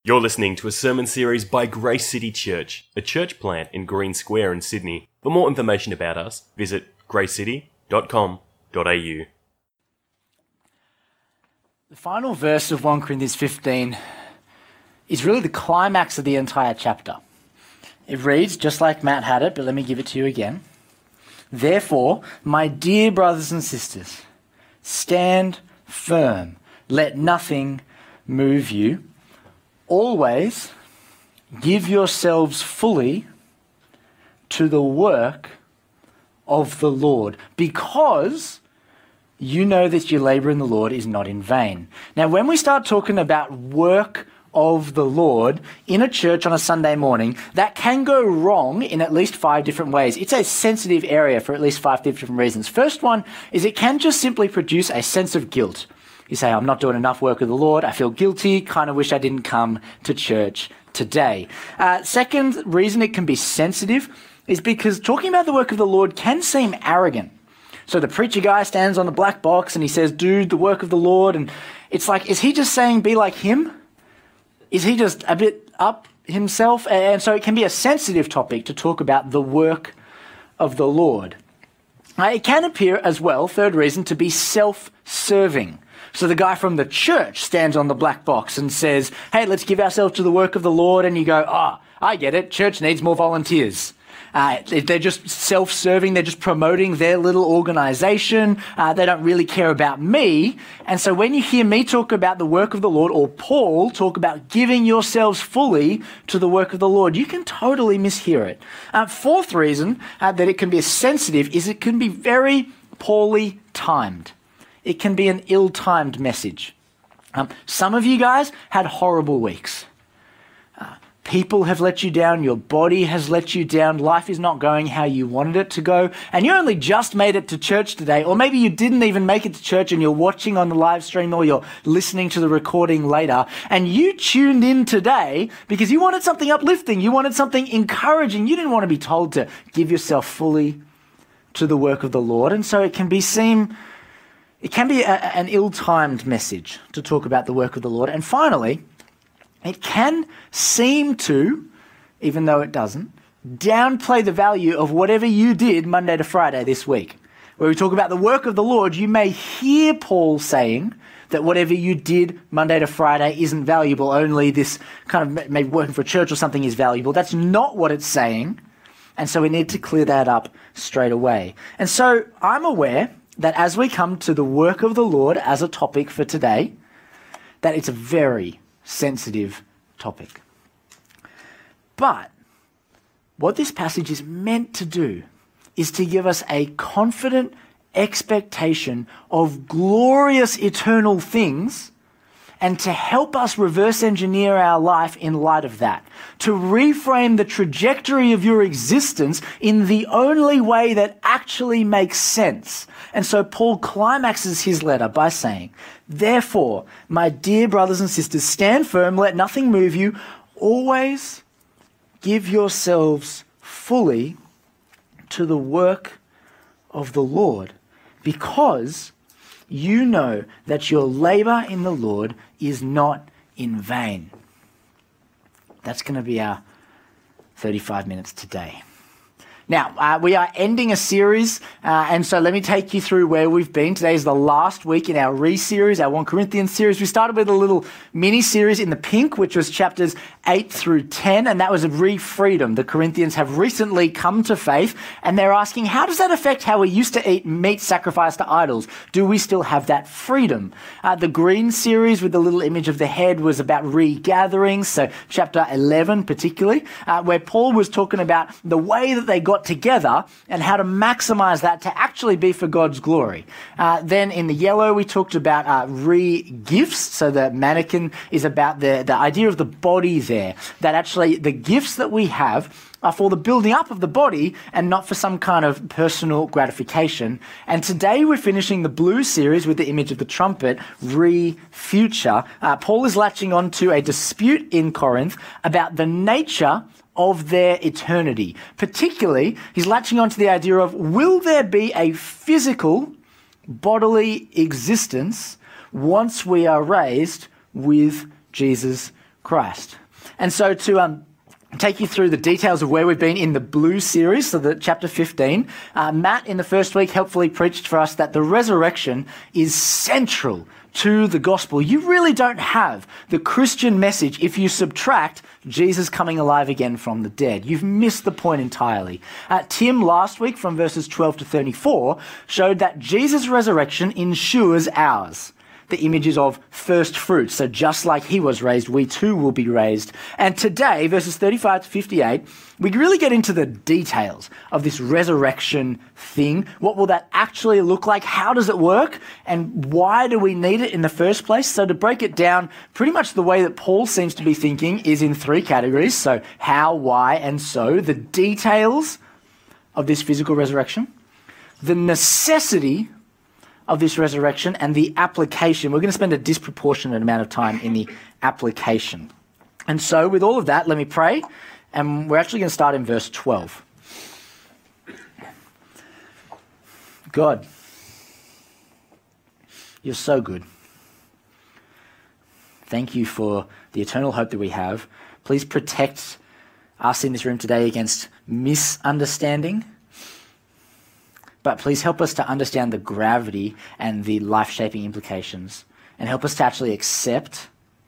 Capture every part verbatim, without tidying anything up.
You're listening to a sermon series by Grace City Church, a church plant in Green Square in Sydney. For more information about us, visit grace city dot com dot a u. The final verse of First Corinthians fifteen is really the climax of the entire chapter. It reads, just like Matt had it, but let me give it to you again. Therefore, my dear brothers and sisters, stand firm. Let nothing move you. Always give yourselves fully to the work of the Lord, because you know that your labor in the Lord is not in vain. Now, when we start talking about work of the Lord in a church on a Sunday morning, that can go wrong in at least five different ways. It's a sensitive area for at least five different reasons. First one is it can just simply produce a sense of guilt. You say, I'm not doing enough work of the Lord. I feel guilty. Kind of wish I didn't come to church today. Uh, second reason it can be sensitive is because talking about the work of the Lord can seem arrogant. So the preacher guy stands on the black box and he says, do the work of the Lord. And it's like, is he just saying be like him? Is he just a bit up himself? And so it can be a sensitive topic to talk about the work of the Lord. Uh, it can appear as well, third reason, to be self-serving. So the guy from the church stands on the black box and says, hey, let's give ourselves to the work of the Lord. And you go, oh, I get it. Church needs more volunteers. Uh, they're just self-serving. They're just promoting their little organization. Uh, they don't really care about me. And so when you hear me talk about the work of the Lord, or Paul talk about giving yourselves fully to the work of the Lord, you can totally mishear it. Uh, fourth reason uh, that it can be sensitive is it can be very poorly timed. It can be an ill-timed message. Um, some of you guys had horrible weeks. Uh, people have let you down. Your body has let you down. Life is not going how you wanted it to go. And you only just made it to church today. Or maybe you didn't even make it to church and you're watching on the live stream or you're listening to the recording later. And you tuned in today because you wanted something uplifting. You wanted something encouraging. You didn't want to be told to give yourself fully to the work of the Lord. And so it can be seem... It can be a, an ill-timed message to talk about the work of the Lord. And finally, it can seem to, even though it doesn't, downplay the value of whatever you did Monday to Friday this week. Where we talk about the work of the Lord, you may hear Paul saying that whatever you did Monday to Friday isn't valuable, only this kind of maybe working for a church or something is valuable. That's not what it's saying. And so we need to clear that up straight away. And so I'm aware that as we come to the work of the Lord as a topic for today, that it's a very sensitive topic. But what this passage is meant to do is to give us a confident expectation of glorious eternal things, and to help us reverse engineer our life in light of that. To reframe the trajectory of your existence in the only way that actually makes sense. And so Paul climaxes his letter by saying, therefore, my dear brothers and sisters, stand firm, let nothing move you. Always give yourselves fully to the work of the Lord, because you know that your labor in the Lord is not in vain. That's going to be our thirty-five minutes today. Now, uh, we are ending a series, uh, and so let me take you through where we've been. Today is the last week in our re-series, our First Corinthians series. We started with a little mini-series in the pink, which was chapters eight through ten, and that was a re-freedom. The Corinthians have recently come to faith, and they're asking, how does that affect how we used to eat meat sacrificed to idols? Do we still have that freedom? Uh, the green series with the little image of the head was about regatherings, so chapter eleven particularly, uh, where Paul was talking about the way that they got together and how to maximize that to actually be for God's glory. Uh, then in the yellow, we talked about uh, re-gifts. So the mannequin is about the, the idea of the body there, that actually the gifts that we have are for the building up of the body and not for some kind of personal gratification. And today we're finishing the blue series with the image of the trumpet, re-future. Uh, Paul is latching on to a dispute in Corinth about the nature of their eternity. Particularly, he's latching on to the idea of, will there be a physical, bodily existence once we are raised with Jesus Christ. And so to um, take you through the details of where we've been in the Blue series, so the chapter fifteen, uh, Matt in the first week helpfully preached for us that the resurrection is central to the gospel. You really don't have the Christian message if you subtract Jesus coming alive again from the dead. You've missed the point entirely. Uh, Tim last week from verses twelve to thirty-four showed that Jesus' resurrection ensures ours. The images of first fruits. So just like he was raised, we too will be raised. And today, verses thirty-five to fifty-eight, we really get into the details of this resurrection thing. What will that actually look like? How does it work? And why do we need it in the first place? So to break it down, pretty much the way that Paul seems to be thinking is in three categories. So how, why, and so. The details of this physical resurrection, the necessity of this resurrection, and the application. We're going to spend a disproportionate amount of time in the application. And so with all of that, let me pray, and we're actually going to start in verse twelve. God, you're so good. Thank you for the eternal hope that we have. Please protect us in this room today against misunderstanding. But please help us to understand the gravity and the life-shaping implications, and help us to actually accept.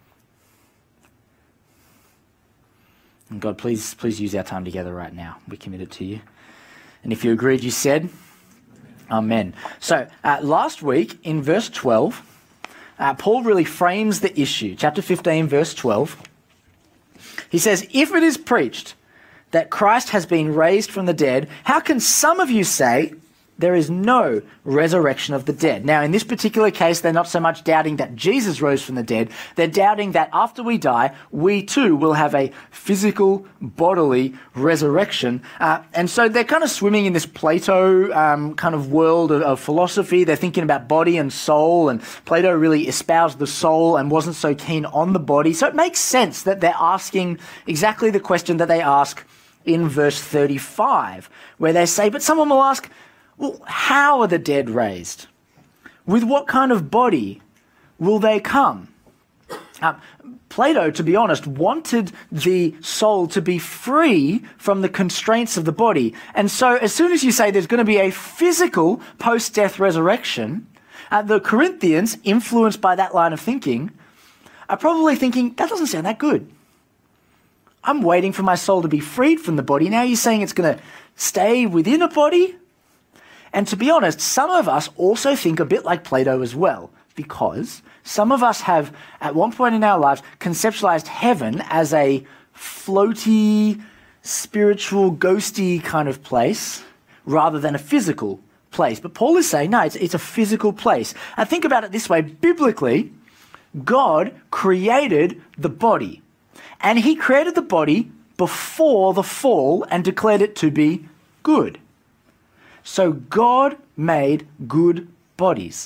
And God, please, please use our time together right now. We commit it to you. And if you agreed, you said, Amen. So uh, last week in verse twelve, uh, Paul really frames the issue. Chapter fifteen, verse twelve. He says, if it is preached that Christ has been raised from the dead, how can some of you say there is no resurrection of the dead? Now, in this particular case, they're not so much doubting that Jesus rose from the dead. They're doubting that after we die, we too will have a physical, bodily resurrection. Uh, and so they're kind of swimming in this Plato um, kind of world of, of philosophy. They're thinking about body and soul, and Plato really espoused the soul and wasn't so keen on the body. So it makes sense that they're asking exactly the question that they ask in verse thirty-five, where they say, but someone will ask, well, how are the dead raised? With what kind of body will they come? Uh, Plato, to be honest, wanted the soul to be free from the constraints of the body. And so as soon as you say there's going to be a physical post-death resurrection, uh, the Corinthians, influenced by that line of thinking, are probably thinking, that doesn't sound that good. I'm waiting for my soul to be freed from the body. Now you're saying it's going to stay within a body? And to be honest, some of us also think a bit like Plato as well, because some of us have, at one point in our lives, conceptualized heaven as a floaty, spiritual, ghosty kind of place, rather than a physical place. But Paul is saying, no, it's, it's a physical place. And think about it this way. Biblically, God created the body, and he created the body before the fall and declared it to be good. So God made good bodies.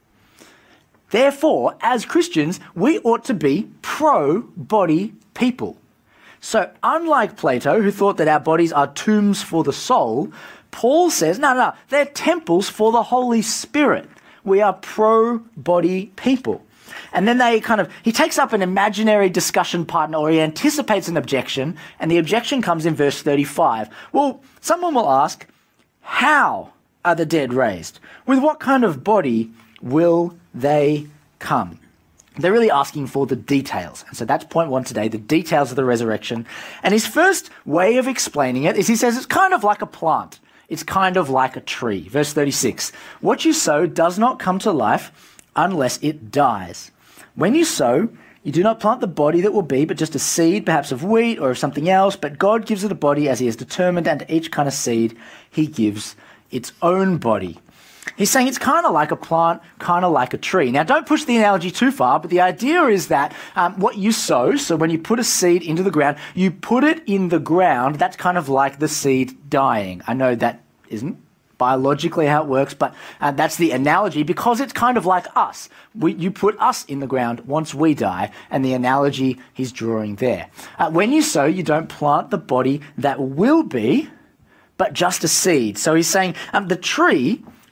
Therefore, as Christians, we ought to be pro-body people. So unlike Plato, who thought that our bodies are tombs for the soul, Paul says, no, no, they're temples for the Holy Spirit. We are pro-body people. And then they kind of, he takes up an imaginary discussion partner, or he anticipates an objection, and the objection comes in verse thirty-five. Well, someone will ask, how are the dead raised? With what kind of body will they come? They're really asking for the details. And so that's point one today, the details of the resurrection. And his first way of explaining it is he says it's kind of like a plant. It's kind of like a tree. Verse thirty-six, what you sow does not come to life unless it dies. When you sow, you do not plant the body that will be, but just a seed, perhaps of wheat or of something else. But God gives it a body as he has determined, and to each kind of seed, he gives its own body. He's saying it's kind of like a plant, kind of like a tree. Now, don't push the analogy too far, but the idea is that um, what you sow, so when you put a seed into the ground, you put it in the ground, that's kind of like the seed dying. I know that isn't biologically how it works, but uh, that's the analogy, because it's kind of like us. We, you put us in the ground once we die, and the analogy he's drawing there. Uh, when you sow, you don't plant the body that will be, but just a seed. So he's saying um, the tree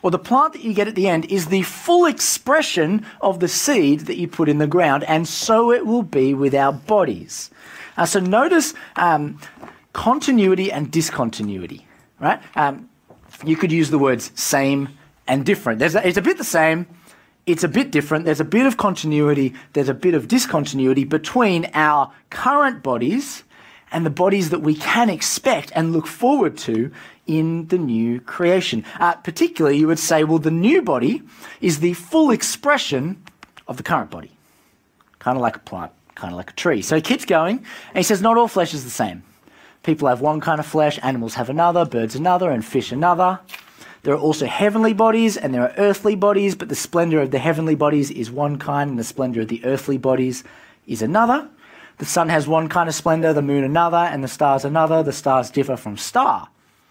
or the plant that you get at the end is the full expression of the seed that you put in the ground, and so it will be with our bodies. Uh, so notice um, continuity and discontinuity, right? Um, you could use the words same and different. There's a, it's a bit the same, it's a bit different. There's a bit of continuity, there's a bit of discontinuity between our current bodies and the bodies that we can expect and look forward to in the new creation. Uh, particularly, you would say, well, the new body is the full expression of the current body, kind of like a plant, kind of like a tree. So he keeps going, and he says, not all flesh is the same. People have one kind of flesh, animals have another, birds another, and fish another. There are also heavenly bodies, and there are earthly bodies, but the splendor of the heavenly bodies is one kind, and the splendor of the earthly bodies is another. The sun has one kind of splendor, the moon another, and the stars another. The stars differ from star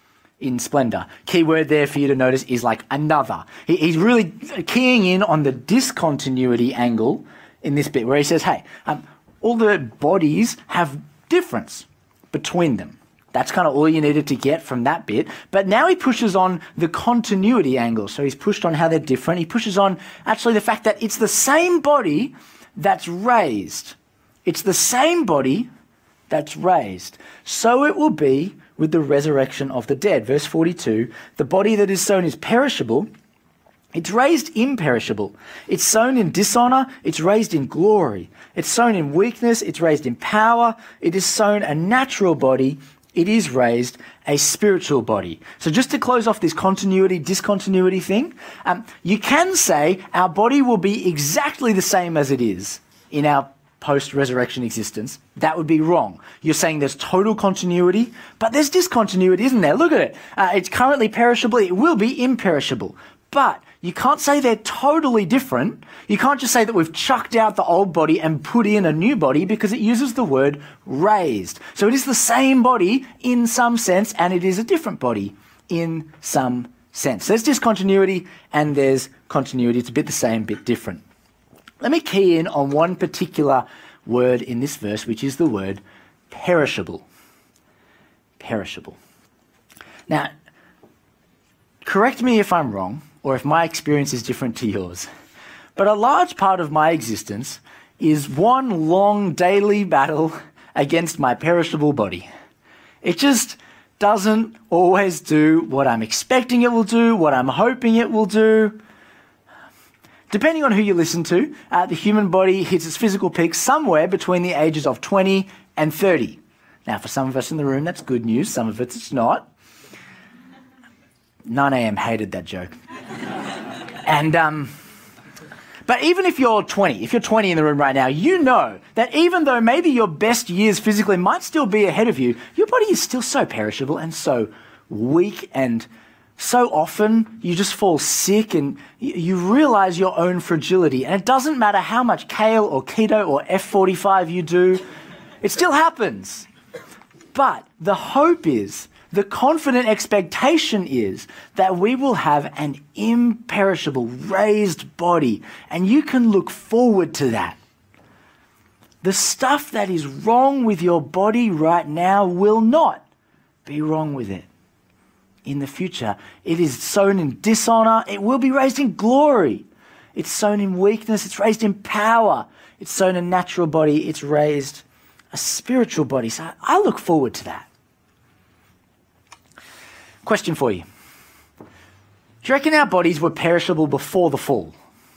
in splendor. Key word there for you to notice is like another. He, he's really keying in on the discontinuity angle in this bit where he says, hey, um, all the bodies have difference between them. That's kind of all you needed to get from that bit. But now he pushes on the continuity angle. So he's pushed on how they're different. He pushes on actually the fact that it's the same body that's raised. It's the same body that's raised. So it will be with the resurrection of the dead. Verse forty-two, the body that is sown is perishable. It's raised imperishable. It's sown in dishonor. It's raised in glory. It's sown in weakness. It's raised in power. It is sown a natural body. It is raised a spiritual body. So just to close off this continuity, discontinuity thing, um, you can say our body will be exactly the same as it is in our post-resurrection existence. That would be wrong. You're saying there's total continuity, but there's discontinuity, isn't there? Look at it. Uh, it's currently perishable. It will be imperishable. But you can't say they're totally different. You can't just say that we've chucked out the old body and put in a new body, because it uses the word raised. So it is the same body in some sense, and it is a different body in some sense. There's discontinuity and there's continuity. It's a bit the same, bit different. Let me key in on one particular word in this verse, which is the word perishable. Perishable. Now, correct me if I'm wrong, or if my experience is different to yours, but a large part of my existence is one long daily battle against my perishable body. It just doesn't always do what I'm expecting it will do, what I'm hoping it will do. Depending on who you listen to, uh, the human body hits its physical peak somewhere between the ages of twenty and thirty. Now, for some of us in the room, that's good news. Some of us, it's not. nine a.m. hated that joke. and, um, but even if you're twenty, if you're twenty in the room right now, you know that even though maybe your best years physically might still be ahead of you, your body is still so perishable and so weak, and so often you just fall sick and you realize your own fragility. And it doesn't matter how much kale or keto or F forty-five you do, it still happens. But the hope is, the confident expectation is that we will have an imperishable, raised body, and you can look forward to that. The stuff that is wrong with your body right now will not be wrong with it in the future. It is sown in dishonor. It will be raised in glory. It's sown in weakness. It's raised in power. It's sown a natural body. It's raised a spiritual body. So I look forward to that. Question for you. Do you reckon our bodies were perishable before the fall?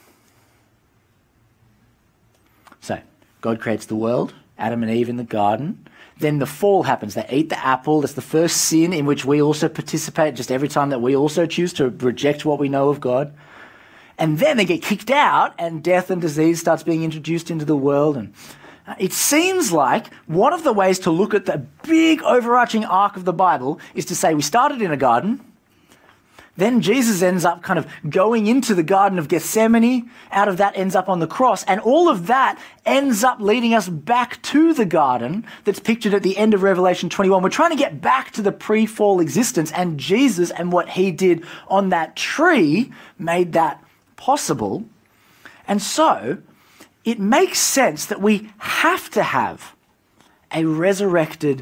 So God creates the world, Adam and Eve in the garden. Then the fall happens. They eat the apple. That's the first sin in which we also participate, just every time that we also choose to reject what we know of God. And then they get kicked out, and death and disease starts being introduced into the world. And it seems like one of the ways to look at the big overarching arc of the Bible is to say we started in a garden. Then Jesus ends up kind of going into the Garden of Gethsemane. Out of that ends up on the cross. And all of that ends up leading us back to the garden that's pictured at the end of Revelation twenty-one. We're trying to get back to the pre-fall existence. And Jesus and what he did on that tree made that possible. And so it makes sense that we have to have a resurrected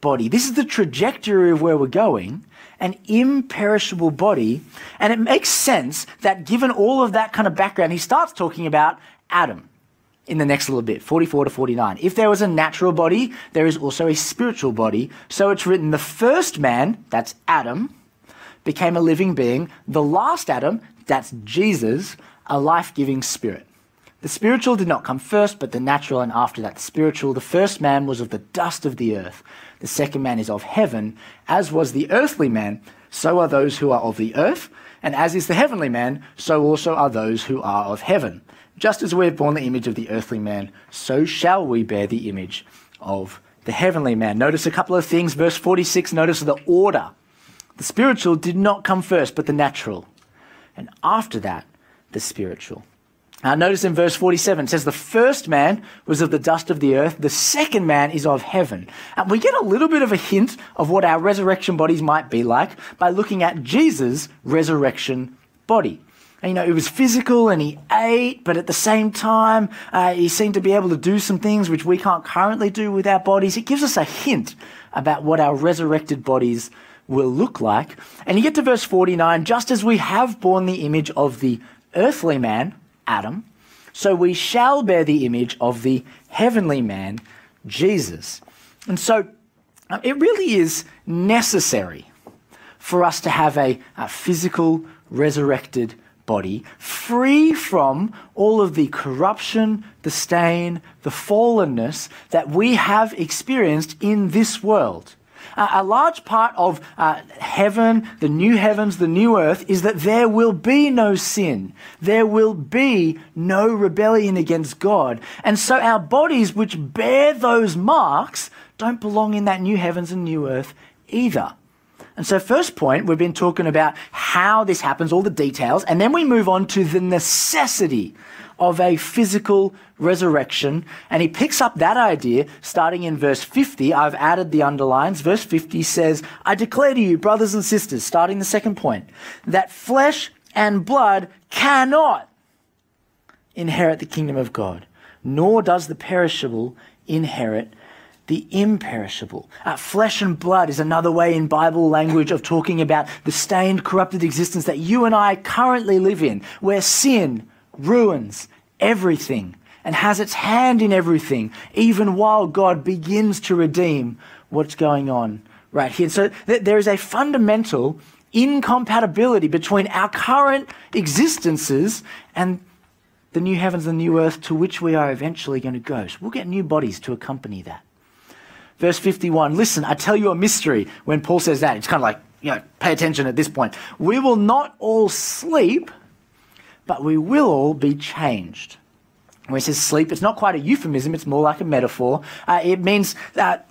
body. This is the trajectory of where we're going, an imperishable body. And it makes sense that given all of that kind of background, he starts talking about Adam in the next little bit, forty-four to forty-nine. If there was a natural body, there is also a spiritual body. So it's written, the first man, that's Adam, became a living being. The last Adam, that's Jesus, a life-giving spirit. The spiritual did not come first, but the natural, and after that the spiritual. The first man was of the dust of the earth. The second man is of heaven. As was the earthly man, so are those who are of the earth. And as is the heavenly man, so also are those who are of heaven. Just as we have borne the image of the earthly man, so shall we bear the image of the heavenly man. Notice a couple of things. Verse forty-six, notice the order. The spiritual did not come first, but the natural. And after that, the spiritual. Now notice in verse forty-seven, it says the first man was of the dust of the earth, the second man is of heaven. And we get a little bit of a hint of what our resurrection bodies might be like by looking at Jesus' resurrection body. And, you know, it was physical and he ate, but at the same time, uh, he seemed to be able to do some things which we can't currently do with our bodies. It gives us a hint about what our resurrected bodies will look like. And you get to verse forty-nine, just as we have borne the image of the earthly man, Adam, so we shall bear the image of the heavenly man, Jesus. And so um, it really is necessary for us to have a, a physical, resurrected body, free from all of the corruption, the stain, the fallenness that we have experienced in this world. Uh, a large part of uh, heaven, the new heavens, the new earth, is that there will be no sin. There will be no rebellion against God. And so our bodies which bear those marks don't belong in that new heavens and new earth either. And so first point, we've been talking about how this happens, all the details, and then we move on to the necessity of a physical resurrection. And he picks up that idea starting in verse fifty. I've added the underlines. Verse fifty says, I declare to you, brothers and sisters, starting the second point, that flesh and blood cannot inherit the kingdom of God, nor does the perishable inherit the imperishable. Uh, flesh and blood is another way in Bible language of talking about the stained, corrupted existence that you and I currently live in, where sin ruins everything and has its hand in everything, even while God begins to redeem what's going on right here. So th- there is a fundamental incompatibility between our current existences and the new heavens and new earth to which we are eventually going to go. So we'll get new bodies to accompany that. Verse fifty-one, listen, I tell you a mystery. When Paul says that, it's kind of like, you know, pay attention at this point. We will not all sleep, but we will all be changed. When he says sleep, it's not quite a euphemism, it's more like a metaphor. Uh, it means that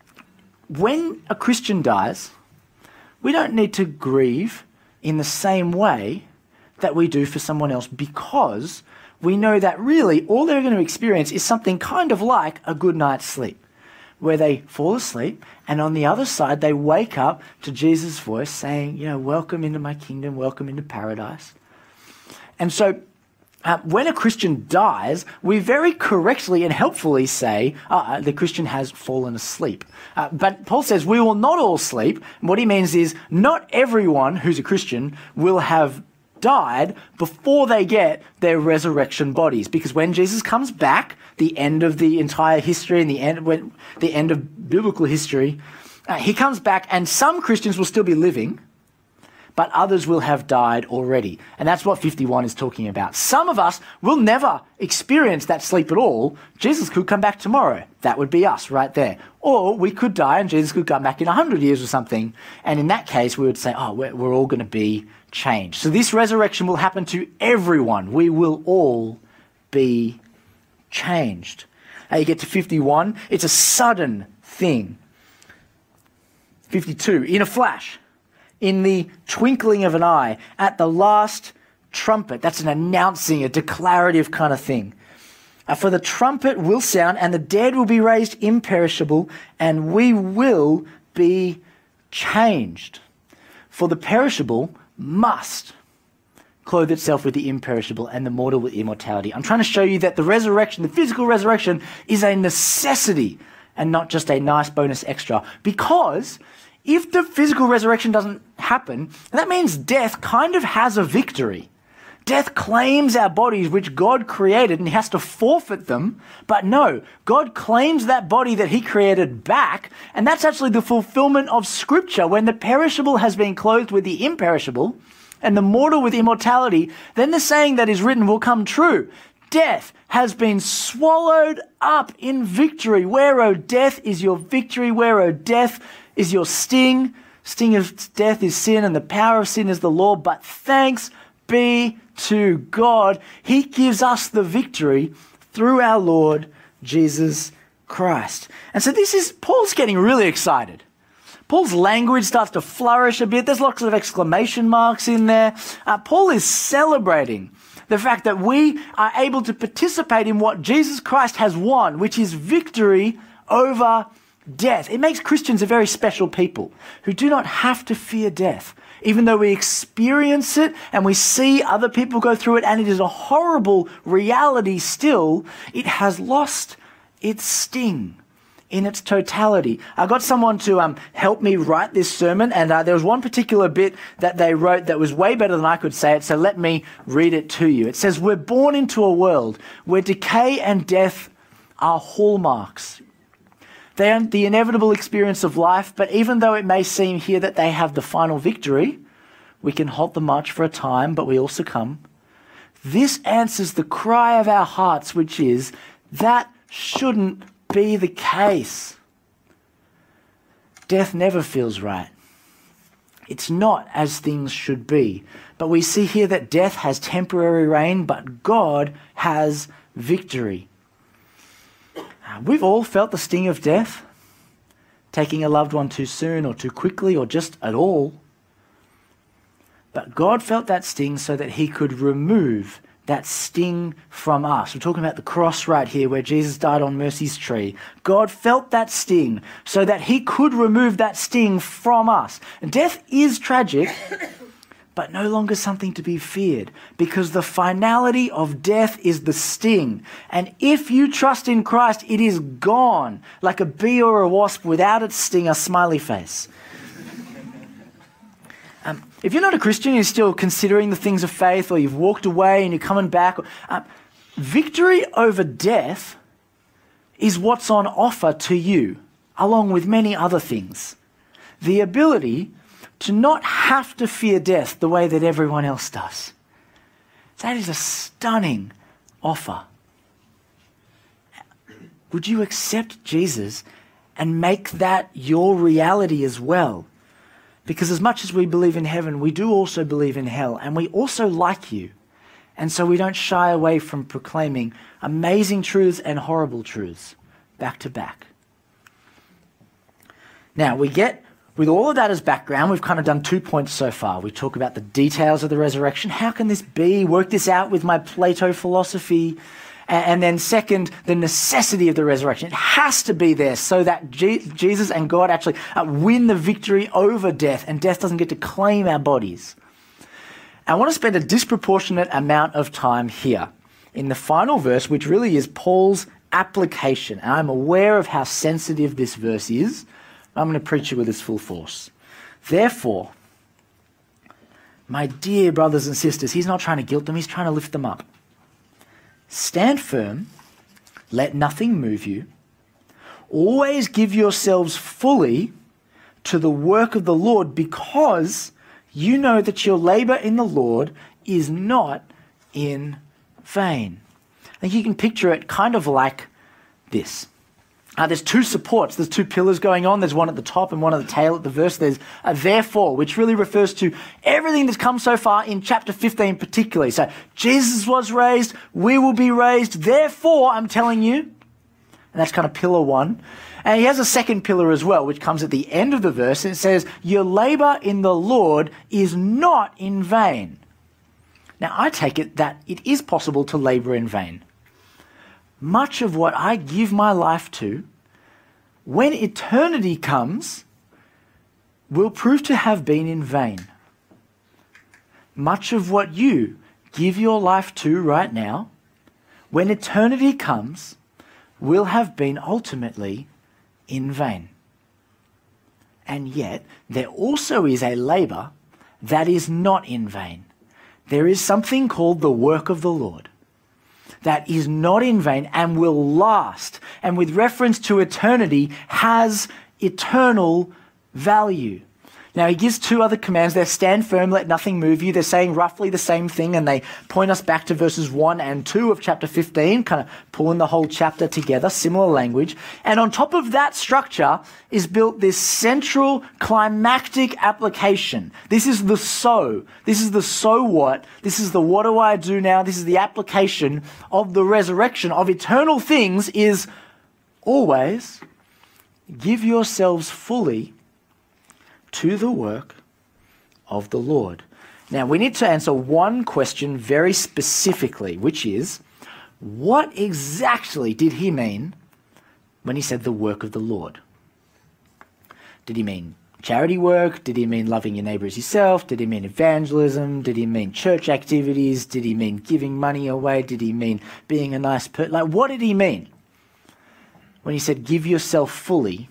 when a Christian dies, we don't need to grieve in the same way that we do for someone else, because we know that really all they're going to experience is something kind of like a good night's sleep, where they fall asleep and on the other side they wake up to Jesus' voice saying, you know, welcome into my kingdom, welcome into paradise. And so uh, when a Christian dies, we very correctly and helpfully say, uh, the Christian has fallen asleep. Uh, but Paul says we will not all sleep. And what he means is not everyone who's a Christian will have died before they get their resurrection bodies, because when Jesus comes back, the end of the entire history and the end when the end of biblical history, uh, he comes back and some Christians will still be living, but others will have died already. And that's what fifty-one is talking about. Some of us will never experience that sleep at all. Jesus could come back tomorrow. That would be us right there. Or we could die and Jesus could come back in a hundred years or something. And in that case, we would say, oh, we're, we're all going to be changed. So this resurrection will happen to everyone. We will all be changed. Now you get to fifty-one. It's a sudden thing. fifty-two, in a flash, in the twinkling of an eye, at the last trumpet. That's an announcing, a declarative kind of thing. Uh, for the trumpet will sound, and the dead will be raised imperishable, and we will be changed. For the perishable must clothe itself with the imperishable, and the mortal with immortality. I'm trying to show you that the resurrection, the physical resurrection, is a necessity, and not just a nice bonus extra. Because if the physical resurrection doesn't happen, that means death kind of has a victory. Death claims our bodies, which God created, and he has to forfeit them. But no, God claims that body that he created back, and that's actually the fulfillment of Scripture. When the perishable has been clothed with the imperishable, and the mortal with immortality, then the saying that is written will come true. Death has been swallowed up in victory. Where, O death, is your victory? Where, O death, is your sting? Sting of death is sin, and the power of sin is the law. But thanks be to God, he gives us the victory through our Lord Jesus Christ. And so this is, Paul's getting really excited. Paul's language starts to flourish a bit. There's lots of exclamation marks in there. Uh, Paul is celebrating the fact that we are able to participate in what Jesus Christ has won, which is victory over death. It makes Christians a very special people who do not have to fear death. Even though we experience it and we see other people go through it, and it is a horrible reality still, it has lost its sting in its totality. I got someone to um, help me write this sermon, and uh, there was one particular bit that they wrote that was way better than I could say it, so let me read it to you. It says, "We're born into a world where decay and death are hallmarks. They are the inevitable experience of life, but even though it may seem here that they have the final victory, we can halt the march for a time, but we all succumb. This answers the cry of our hearts, which is, that shouldn't be the case. Death never feels right. It's not as things should be. But we see here that death has temporary reign, but God has victory." We've all felt the sting of death, taking a loved one too soon or too quickly or just at all. But God felt that sting so that he could remove that sting from us. We're talking about the cross right here where Jesus died on mercy's tree. God felt that sting so that he could remove that sting from us. And death is tragic, but no longer something to be feared, because the finality of death is the sting. And if you trust in Christ, it is gone, like a bee or a wasp without its sting, a smiley face. Um, if you're not a Christian, you're still considering the things of faith, or you've walked away and you're coming back, um, victory over death is what's on offer to you, along with many other things. The ability to not have to fear death the way that everyone else does. That is a stunning offer. Would you accept Jesus and make that your reality as well? Because as much as we believe in heaven, we do also believe in hell, and we also like you. And so we don't shy away from proclaiming amazing truths and horrible truths back to back. Now, we get With all of that as background, we've kind of done two points so far. We talk about the details of the resurrection. How can this be? Work this out with my Plato philosophy. And then second, the necessity of the resurrection. It has to be there so that Je- Jesus and God actually uh, win the victory over death, and death doesn't get to claim our bodies. I want to spend a disproportionate amount of time here in the final verse, which really is Paul's application. And I'm aware of how sensitive this verse is. I'm going to preach it with its full force. Therefore, my dear brothers and sisters, he's not trying to guilt them, he's trying to lift them up. Stand firm, let nothing move you. Always give yourselves fully to the work of the Lord, because you know that your labor in the Lord is not in vain. I think you can picture it kind of like this. Uh, there's two supports, there's two pillars going on. There's one at the top and one at the tail at the verse. There's a therefore, which really refers to everything that's come so far in chapter fifteen particularly. So Jesus was raised, we will be raised, therefore I'm telling you. And that's kind of pillar one. And he has a second pillar as well, which comes at the end of the verse. And it says, your labor in the Lord is not in vain. Now I take it that it is possible to labor in vain. Much of what I give my life to, when eternity comes, will prove to have been in vain. Much of what you give your life to right now, when eternity comes, will have been ultimately in vain. And yet, there also is a labour that is not in vain. There is something called the work of the Lord that is not in vain and will last, and with reference to eternity, has eternal value. Now, he gives two other commands there: stand firm, let nothing move you. They're saying roughly the same thing, and they point us back to verses one and two of chapter fifteen, kind of pulling the whole chapter together, similar language. And on top of that structure is built this central climactic application. This is the so. This is the so what. This is the what do I do now. This is the application of the resurrection of eternal things, is always give yourselves fully to the work of the Lord. Now, we need to answer one question very specifically, which is, what exactly did he mean when he said the work of the Lord? Did he mean charity work? Did he mean loving your neighbour as yourself? Did he mean evangelism? Did he mean church activities? Did he mean giving money away? Did he mean being a nice person? Like, what did he mean when he said, give yourself fully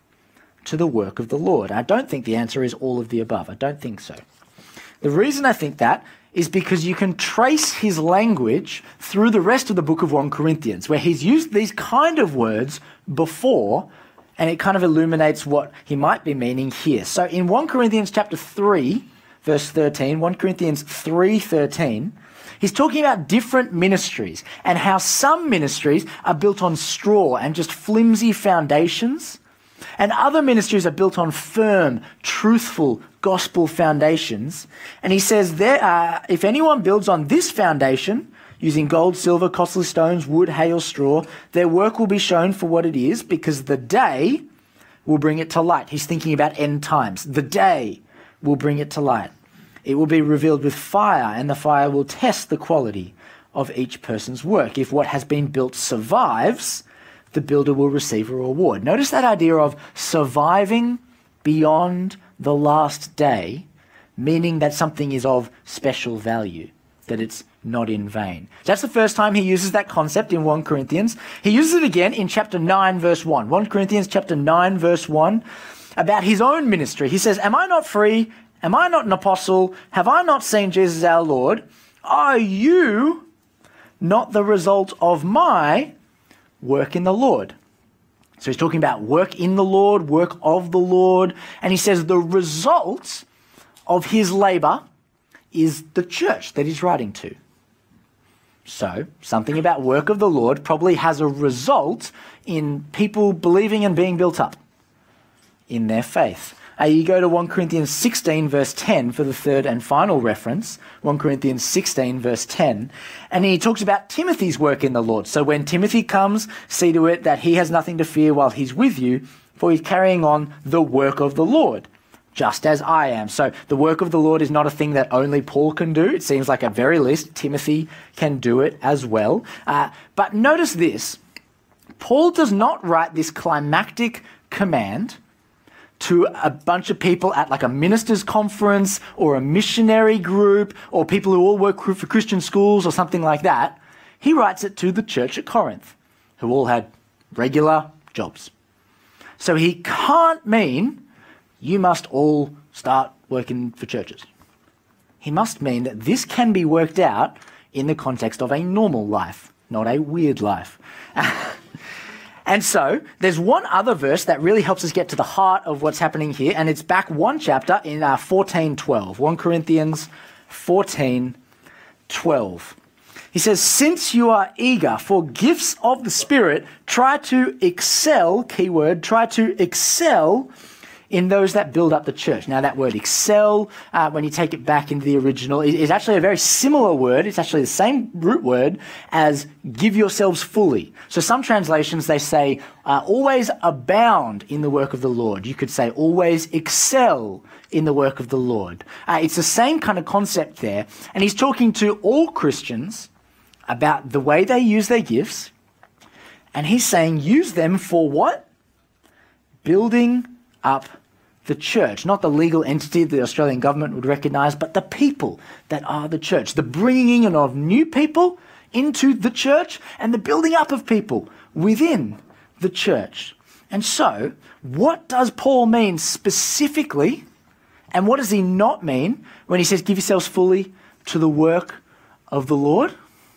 to the work of the Lord? I don't think the answer is all of the above. I don't think so. The reason I think that is because you can trace his language through the rest of the book of First Corinthians, where he's used these kind of words before, and it kind of illuminates what he might be meaning here. So in First Corinthians chapter three, verse thirteen, First Corinthians three thirteen, he's talking about different ministries and how some ministries are built on straw and just flimsy foundations, and other ministries are built on firm, truthful gospel foundations. And he says, there, uh, if anyone builds on this foundation, using gold, silver, costly stones, wood, hay, or straw, their work will be shown for what it is, because the day will bring it to light. He's thinking about end times. The day will bring it to light. It will be revealed with fire, and the fire will test the quality of each person's work. If what has been built survives, the builder will receive a reward. Notice that idea of surviving beyond the last day, meaning that something is of special value, that it's not in vain. That's the first time he uses that concept in First Corinthians. He uses it again in chapter nine, verse one. First Corinthians chapter nine, verse one, about his own ministry. He says, am I not free? Am I not an apostle? Have I not seen Jesus our Lord? Are you not the result of my work in the Lord? So he's talking about work in the Lord, work of the Lord. And he says the result of his labour is the church that he's writing to. So something about work of the Lord probably has a result in people believing and being built up in their faith. Uh, you go to First Corinthians sixteen, verse ten for the third and final reference. First Corinthians sixteen, verse ten. And he talks about Timothy's work in the Lord. So when Timothy comes, see to it that he has nothing to fear while he's with you, for he's carrying on the work of the Lord, just as I am. So the work of the Lord is not a thing that only Paul can do. It seems like at very least Timothy can do it as well. Uh, but notice this. Paul does not write this climactic command to a bunch of people at like a minister's conference or a missionary group or people who all work for Christian schools or something like that. He writes it to the church at Corinth, who all had regular jobs. So he can't mean you must all start working for churches. He must mean that this can be worked out in the context of a normal life, not a weird life. And so there's one other verse that really helps us get to the heart of what's happening here, and it's back one chapter in uh, fourteen twelve. First Corinthians fourteen twelve. He says, since you are eager for gifts of the Spirit, try to excel, keyword, try to excel in those that build up the church. Now that word excel, uh, when you take it back into the original, is, is actually a very similar word. It's actually the same root word as give yourselves fully. So some translations, they say uh, always abound in the work of the Lord. You could say always excel in the work of the Lord. Uh, it's the same kind of concept there. And he's talking to all Christians about the way they use their gifts. And he's saying use them for what? Building up the church, not the legal entity the Australian government would recognise, but the people that are the church, the bringing in of new people into the church and the building up of people within the church. And so, what does Paul mean specifically, and what does he not mean when he says, give yourselves fully to the work of the Lord?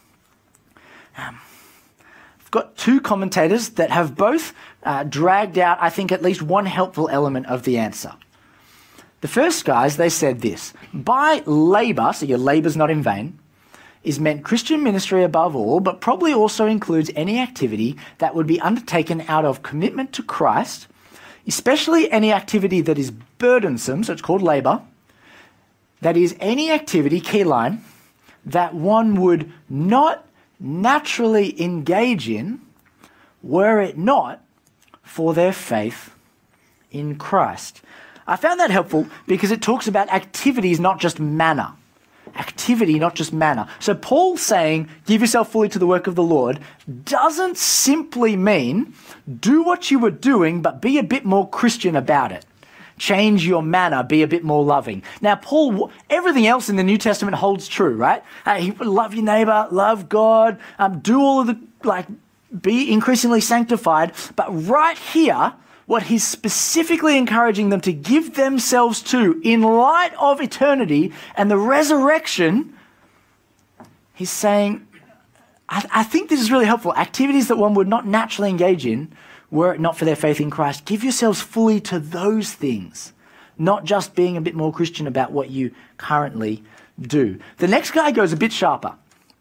Um, I've got two commentators that have both uh, dragged out, I think, at least one helpful element of the answer. The first guys, they said this: by labour, so your labour's not in vain, is meant Christian ministry above all, but probably also includes any activity that would be undertaken out of commitment to Christ, especially any activity that is burdensome, so it's called labour. That is any activity, key line, that one would not naturally engage in were it not for their faith in Christ. I found that helpful because it talks about activities, not just manner. Activity, not just manner. So Paul saying, give yourself fully to the work of the Lord, doesn't simply mean do what you were doing, but be a bit more Christian about it. Change your manner, be a bit more loving. Now, Paul, everything else in the New Testament holds true, right? Uh, he, love your neighbor, love God, um, do all of the, like, be increasingly sanctified. But right here, what he's specifically encouraging them to give themselves to in light of eternity and the resurrection, he's saying, I, I think this is really helpful. Activities that one would not naturally engage in were it not for their faith in Christ. Give yourselves fully to those things, not just being a bit more Christian about what you currently do. The next guy goes a bit sharper.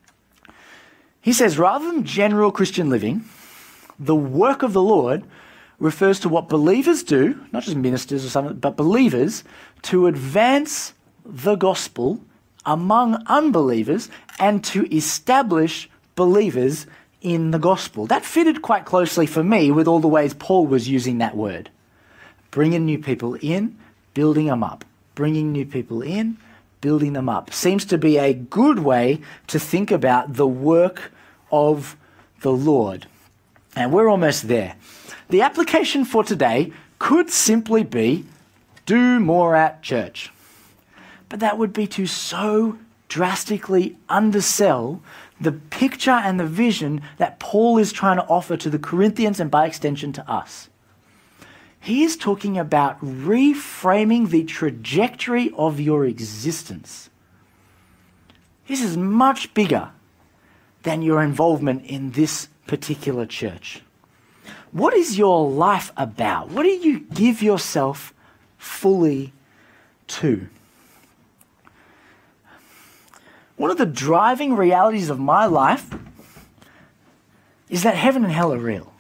He says, rather than general Christian living, the work of the Lord refers to what believers do, not just ministers or something, but believers, to advance the gospel among unbelievers and to establish believers in the gospel. That fitted quite closely for me with all the ways Paul was using that word. Bringing new people in, building them up. Bringing new people in, building them up. Seems to be a good way to think about the work of the Lord. And we're almost there. The application for today could simply be do more at church. But that would be to so drastically undersell the picture and the vision that Paul is trying to offer to the Corinthians and by extension to us. He is talking about reframing the trajectory of your existence. This is much bigger than your involvement in this particular church. What is your life about? What do you give yourself fully to? One of the driving realities of my life is that heaven and hell are real.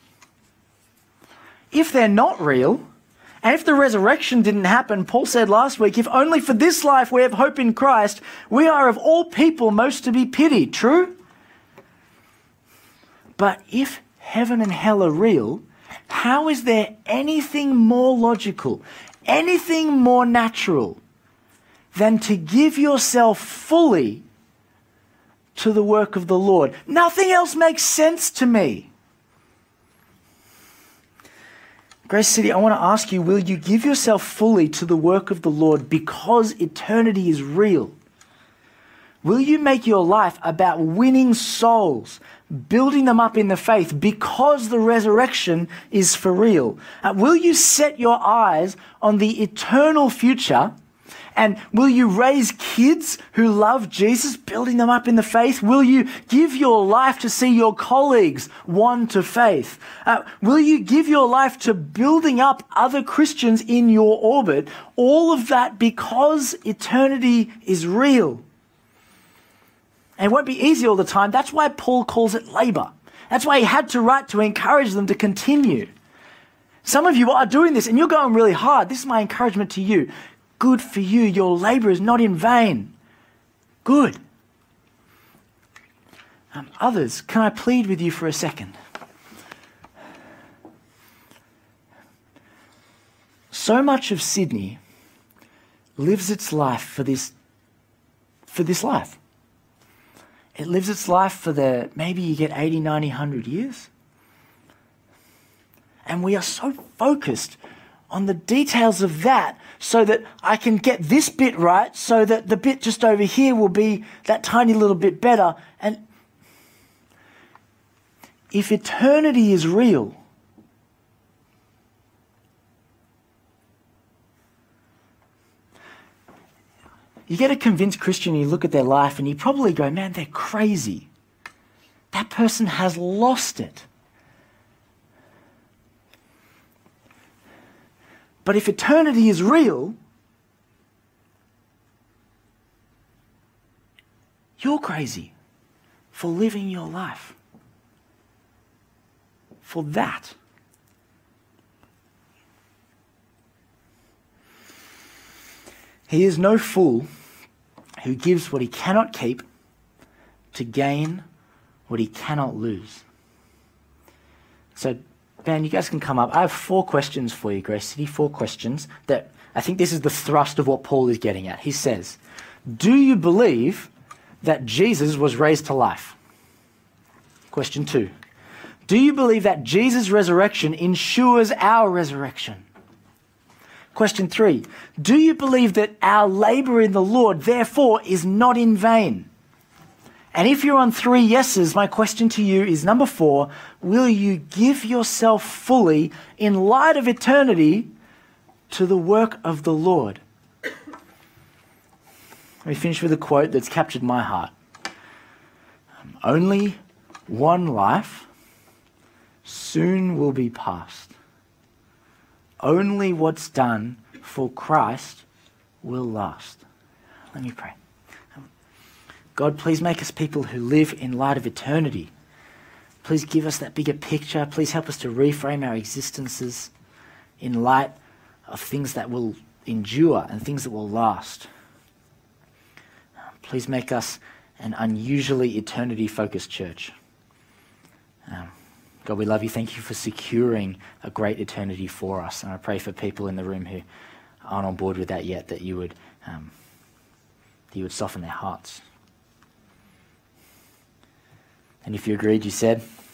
If they're not real, and if the resurrection didn't happen, Paul said last week, if only for this life we have hope in Christ, we are of all people most to be pitied. True? But if heaven and hell are real, how is there anything more logical, anything more natural than to give yourself fully to the work of the Lord? Nothing else makes sense to me. Grace City, I want to ask you, will you give yourself fully to the work of the Lord because eternity is real? Will you make your life about winning souls, building them up in the faith because the resurrection is for real? Uh, will you set your eyes on the eternal future? And will you raise kids who love Jesus, building them up in the faith? Will you give your life to see your colleagues won to faith? Uh, will you give your life to building up other Christians in your orbit? All of that because eternity is real. And it won't be easy all the time. That's why Paul calls it labor. That's why he had to write to encourage them to continue. Some of you are doing this and you're going really hard. This is my encouragement to you. Good for you. Your labor is not in vain. Good. Um, others, can I plead with you for a second? So much of Sydney lives its life for this, for this life. It lives its life for the, maybe you get eighty, ninety, one hundred years. And we are so focused on the details of that so that I can get this bit right so that the bit just over here will be that tiny little bit better. And if eternity is real, You get a convinced Christian, you look at their life and you probably go, man, they're crazy. That person has lost it. But if eternity is real, you're crazy for living your life for that. He is no fool who gives what he cannot keep to gain what he cannot lose. So, Ben, you guys can come up. I have four questions for you, Grace City, four questions that I think this is the thrust of what Paul is getting at. He says, do you believe that Jesus was raised to life? Question two, do you believe that Jesus' resurrection ensures our resurrection? Question three, do you believe that our labor in the Lord, therefore, is not in vain? And if you're on three yeses, my question to you is number four, will you give yourself fully in light of eternity to the work of the Lord? Let me finish with a quote that's captured my heart. Only one life soon will be past. Only what's done for Christ will last. Let me pray. God, please make us people who live in light of eternity. Please give us that bigger picture. Please help us to reframe our existences in light of things that will endure and things that will last. Please make us an unusually eternity-focused church. Um, God, we love you. Thank you for securing a great eternity for us. And I pray for people in the room who aren't on board with that yet, that you would, um, that you would soften their hearts. And if you agreed, you said,